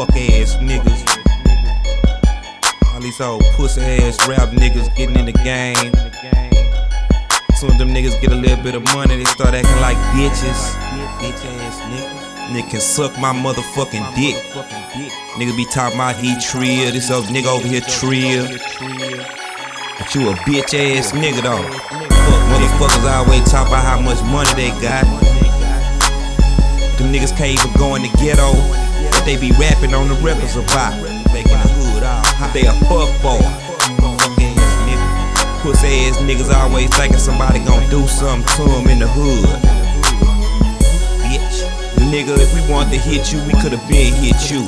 fuck ass niggas. All these old pussy ass rap niggas getting in the game. Soon as them niggas get a little bit of money, they start acting like bitches. Bitch ass nigga. Nigga can suck my motherfucking dick. Nigga be talking about he trill, this old nigga over here trill. But you a bitch ass nigga though. Fuck motherfuckers always talk about how much money they got. Them niggas can't even go in the ghetto, but they be rapping on the records about making the hood all hot. They a fuck boy. Fuck ass nigga. Pussy ass niggas always thinking somebody gon' do something to them in the hood. Bitch. Nigga, if we wanted to hit you, we could've been hit you.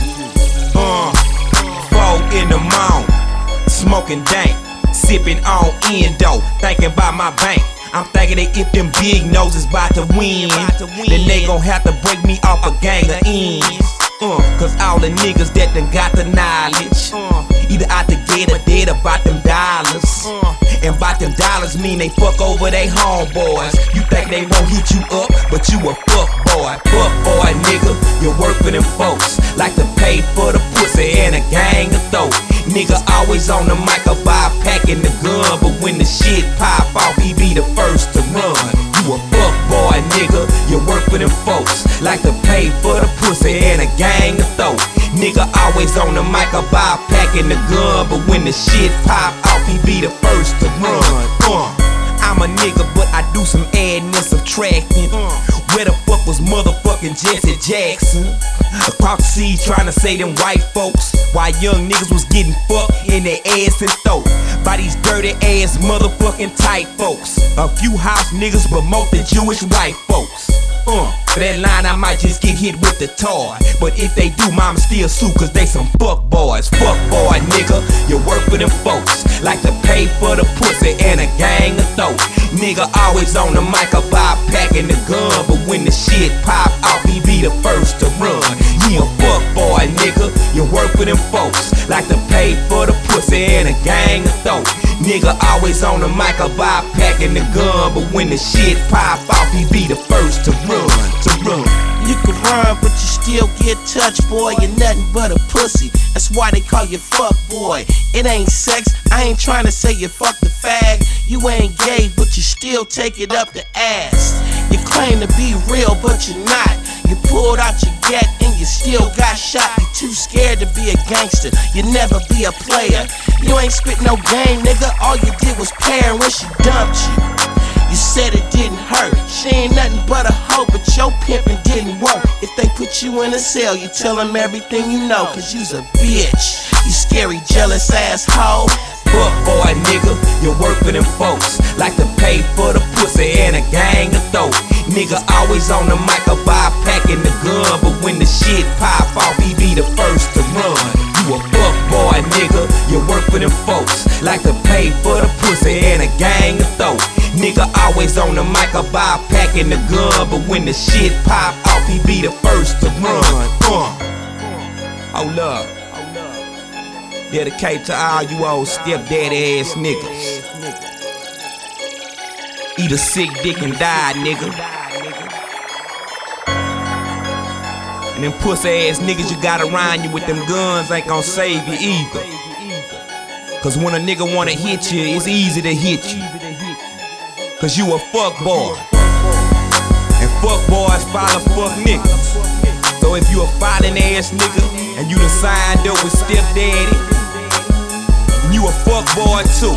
4 in the morning, smoking dank, sipping on endo, thinking about my bank. I'm thinking that if them big noses bout to win, then they gon' have to break me off a gang of ends. Cause all the niggas that done got the knowledge, either out the gate or dead about them dollars. And about them dollars mean they fuck over they homeboys. You think they won't hit you up, but you a fuck boy. Fuck boy nigga, you work for them folks. Like to pay for the pussy and a gang of throat. Nigga always on the mic about packing the gun, but when the shit pop off, he be the first to run. You a fuck boy nigga, you work for them folks. Like to pay for the pussy and a gang of throat. Nigga always on the mic about packing the gun, but when the shit pop off, he be the first to run. I'm a nigga, but I do some adding and subtracting. Where the fuck was motherfucking Jesse Jackson? Across the seas trying to say them white folks, while young niggas was getting fucked in their ass and throat by these dirty ass motherfucking tight folks. A few house niggas promote the Jewish white folks. For that line I might just get hit with the toy, but if they do, mama still sue cause they some fuck boys. Fuck boy nigga, you work for them folks. Like to pay for the pussy and a gang of throat. Nigga always on the mic about packing the gun, but when the shit pop off, he be the first to run. He a fuck boy nigga, you work for them folks. Like to pay for the pussy and a gang of throat. Nigga always on the mic about packing the gun, but when the shit pop off, he be the first to run. You can run, but you still get touched, boy. You're nothing but a pussy. That's why they call you fuck boy. It ain't sex, I ain't trying to say you fuck the fag. You ain't gay, but you still take it up the ass. You claim to be real, but you're not. You pulled out your gat and you still got shot. You too scared to be a gangster, you never be a player. You ain't spit no game, nigga, all you did was pair when she dumped you. You said it didn't hurt, she ain't nothing but a hoe, but your pimpin' didn't work. If they put you in a cell, you tell them everything you know, cause you's a bitch. You scary, jealous asshole. Fuck boy nigga, you work for them folks. Like to pay for the pussy and a gang of throat. Nigga always on the mic about packing the gun, but when the shit pop off, he be the first to run. You a fuck boy nigga, you work for them folks. Like to pay for the pussy and a gang of throat. Nigga always on the mic about packing the gun, but when the shit pop off, he be the first to run. Hold up. Dedicate to all you old stepdaddy ass niggas. Eat a sick dick and die, nigga. And them pussy ass niggas you got around you with them guns ain't gon' save you either. Cause when a nigga wanna hit you, it's easy to hit you. Cause you a fuck boy. And fuck boys follow fuck niggas. So if you a fighting ass nigga and you done signed up with stepdaddy, you a fuck boy too.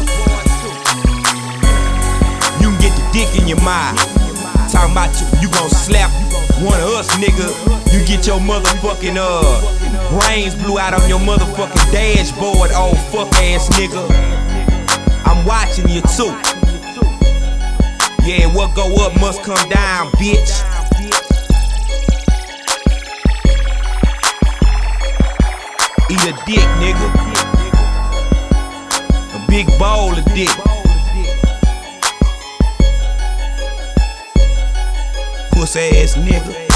You can get the dick in your mind. Talking about you gon' slap one of us, nigga. You get your motherfucking brains blew out on your motherfucking dashboard, old fuck ass nigga. I'm watching you too. Yeah, what go up must come down, bitch. Eat a dick, nigga. A big bowl of dick. Pussy ass nigga.